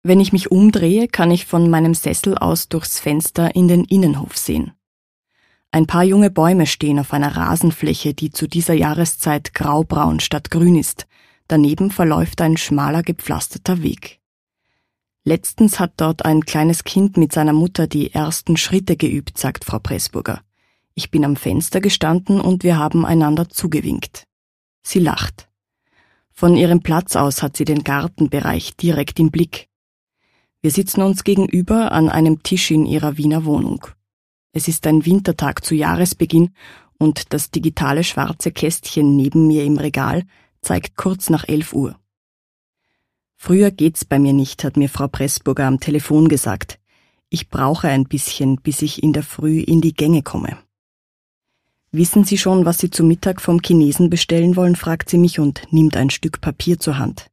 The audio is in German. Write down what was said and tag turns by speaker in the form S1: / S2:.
S1: Wenn ich mich umdrehe, kann ich von meinem Sessel aus durchs Fenster in den Innenhof sehen. Ein paar junge Bäume stehen auf einer Rasenfläche, die zu dieser Jahreszeit graubraun statt grün ist. Daneben verläuft ein schmaler, gepflasterter Weg. Letztens hat dort ein kleines Kind mit seiner Mutter die ersten Schritte geübt, sagt Frau Pressburger. Ich bin am Fenster gestanden und wir haben einander zugewinkt. Sie lacht. Von ihrem Platz aus hat sie den Gartenbereich direkt im Blick. Wir sitzen uns gegenüber an einem Tisch in ihrer Wiener Wohnung. Es ist ein Wintertag zu Jahresbeginn und das digitale schwarze Kästchen neben mir im Regal zeigt kurz nach 11 Uhr. Früher geht's bei mir nicht, hat mir Frau Pressburger am Telefon gesagt. Ich brauche ein bisschen, bis ich in der Früh in die Gänge komme. Wissen Sie schon, was Sie zu Mittag vom Chinesen bestellen wollen, fragt sie mich und nimmt ein Stück Papier zur Hand.